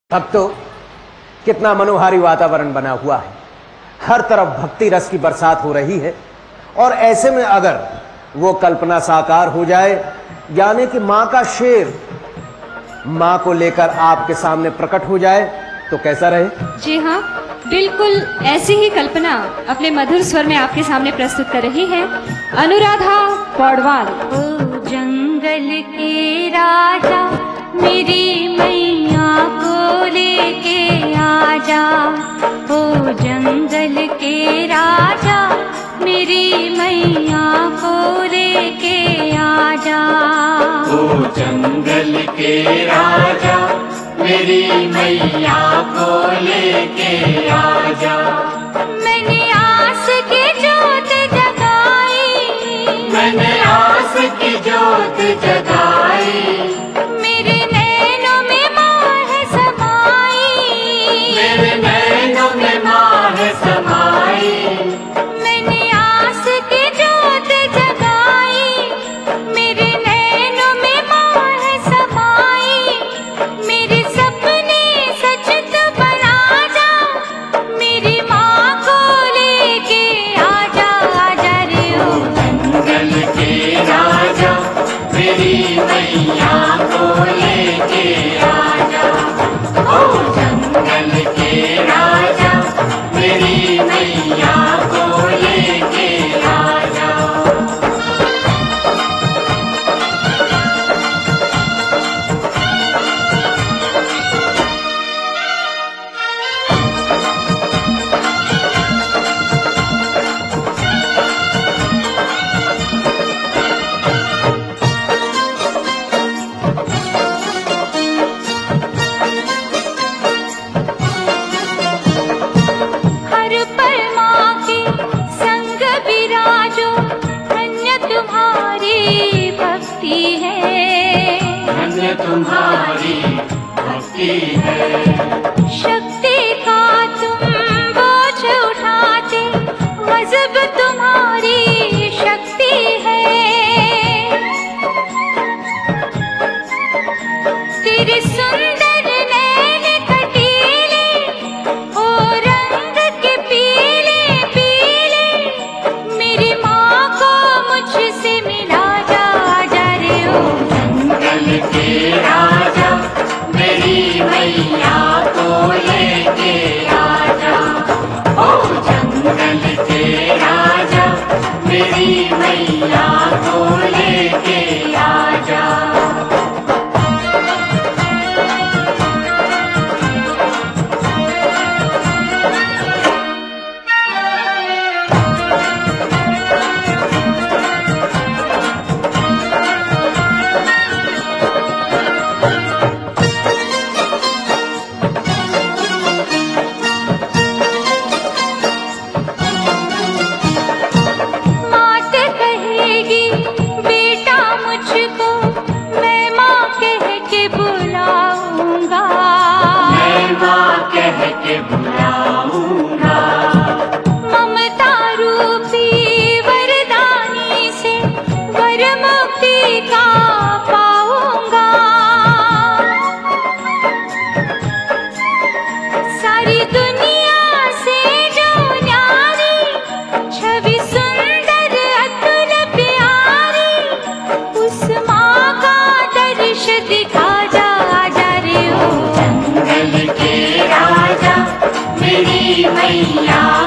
अब तो कितना मनोहारी वातावरण बना हुआ है, हर तरफ भक्ति रस की बरसात हो रही है। और ऐसे में अगर वो कल्पना साकार हो जाए, यानी कि मां का शेर मां को लेकर आपके सामने प्रकट हो जाए, तो कैसा रहे? जी हाँ, बिल्कुल ऐसी ही कल्पना अपने मधुर स्वर में आपके सामने प्रस्तुत कर रही है अनुराधा पौडवाल। ओ जंगल के राजा मेरी मैया को लेके आजा, ओ जंगल के राजा मेरी मैया को लेके आजा, ओ जंगल के राजा मेरी मैया को लेके आजा। मैंने आस की जोत जगाई, मैंने आस की जोत जगाई, मेरे नैनों में माँ है समाई, मेरे नैनों में माँ है समाई। मैंने आस की जोत जगाई, मेरे नैनों में माँ है समाई, मेरे सपने सच तो बना जा, मेरी माँ को लेके आजा, आजा रे ओ जंगल के राजा मेरी मैया को लेके आजा, ओ जंगल के राजा मेरी मैया को लेके आजा। हर पल माँ के संग विराजो, धन्य तुम्हारी भक्ति है, धन्य तुम्हारी भक्ति है, शक्ति का तुम बोझ उठाते, गजब तुम्हारी शक्ति है, तेरे सुंदर नैन कटीले, ओ रंग के पीले पीले, मेरी माँ को मुझसे मिला जा, जा रे ओ जंगल के राजा मेरी मैया को लेके आजा, ओ जंगल के राजा मेरी मैया को लेके आजा। मात कहेगी बेटा मुझको, मैं माँ कह के बुलाऊंगा, मैं माँ कह के बुलाऊंगा, ममता रूपी वरदानी से वर मुक्ति का पाऊंगा, सारी दुनिया से जो न्यारी छवि सुंदर अतुल प्यारी, उस माँ का दर्श दिखा जा, जा रे ओ जंगल के राजा मेरी मैया